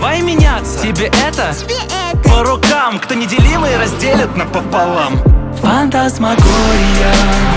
давай меняться. Тебе это по рукам, кто неделимый разделит напополам. Фантасмагория.